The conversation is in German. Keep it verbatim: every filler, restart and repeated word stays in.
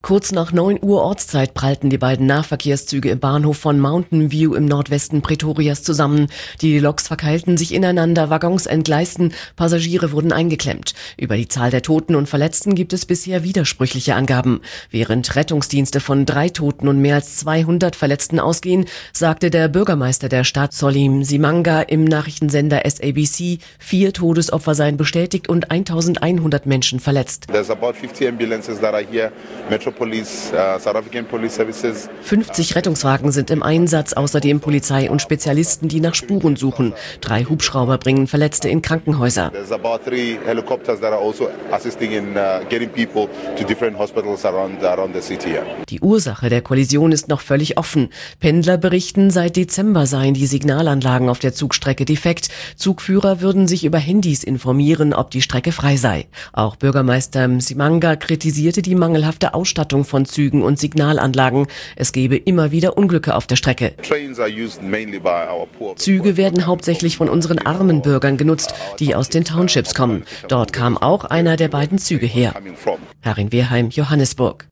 Kurz nach neun Uhr Ortszeit prallten die beiden Nahverkehrszüge im Bahnhof von Mountain View im Nordwesten Pretorias zusammen. Die Loks verkeilten sich ineinander, Waggons entgleisten, Passagiere wurden eingeklemmt. Über die Zahl der Toten und Verletzten gibt es bisher widersprüchliche Angaben. Während Rettungsdienste von drei Toten und mehr als zweihundert Verletzten ausgehen, sagte der Bürgermeister der Stadt Solim Simanga im Nachrichtensender S A B C, vier Todesopfer seien bestätigt und eintausendeinhundert Menschen verletzt. There's about fifty ambulances that are here. Police, uh, South African Police Services. fünfzig Rettungswagen sind im Einsatz, außerdem Polizei und Spezialisten, die nach Spuren suchen. Drei Hubschrauber bringen Verletzte in Krankenhäuser. There's about three helicopters that are also assisting in uh, getting people to different hospitals around around the city. Die Ursache der Kollision ist noch völlig offen. Pendler berichten, seit Dezember seien die Signalanlagen auf der Zugstrecke defekt. Zugführer würden sich über Handys informieren, ob die Strecke frei sei. Auch Bürgermeister Msimanga kritisierte die mangelhafte Ausstattung von Zügen und Signalanlagen. Es gebe immer wieder Unglücke auf der Strecke. Züge werden hauptsächlich von unseren armen Bürgern genutzt, die aus den Townships kommen. Dort kam auch einer der beiden Züge her. Karin Wehrheim, Johannesburg.